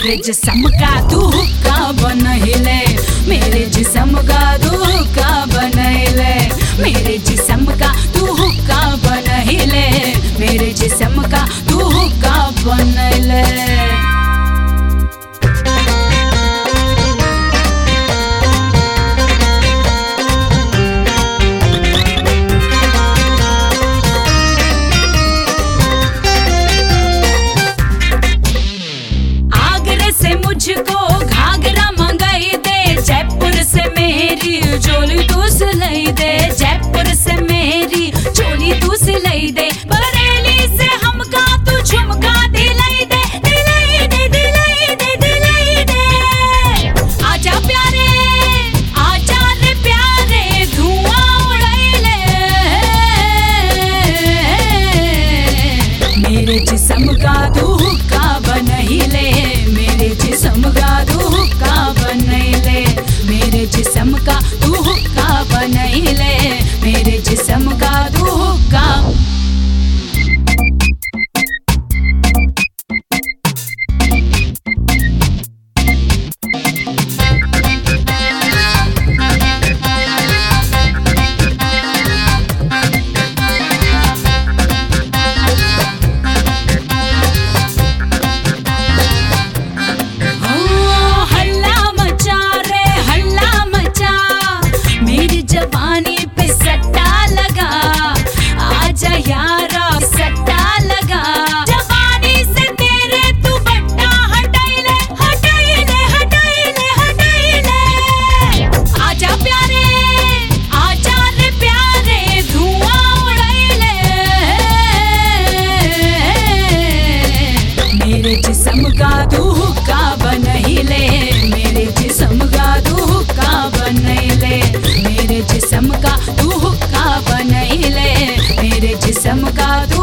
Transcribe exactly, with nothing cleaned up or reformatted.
मेरे जिस्म का तू हुक्का बनहिले, मेरे जिस्म का तू हुक्का बनहिले, मेरे जिस्म का तू हुक्का बनहिले, मेरे जिस्म का तू हुक्का बनहिले। मुझको घाघरा मंगाई दे, जयपुर से मेरी चोली तू सिलाई दे, जयपुर से मेरी चोली तू सिलाई दे, बरेली से हमका तू झुमका दिलाई दे, दिलाई दे दिलाई दे दिलाई दे। आजा प्यारे आजा रे प्यारे धुआं उड़ाई ले, मेरे जिस्म का तू हुक्का बनहिले, मेरे जिस्म का तू हुक्का बनहिले, मेरे जिस्म का तू हुक्का बनहिले, मेरे जिस्म का तू हुक्का। जवानी पे सट्टा लगा, आजा यारा सट्टा लगा, जवानी से तेरे तू बट्टा हटाई ले, हटाई ले हटाई ले हटाई ले। आजा प्यारे आजा रे प्यारे धुआं उड़ाई ले, मेरे जिस्म का तू हुक्का बनहिले, मेरे जिस्म का तू हुक्का बनहिले, मेरे जिस्म का तू हुक्का बनहिले, मेरे जिस्म का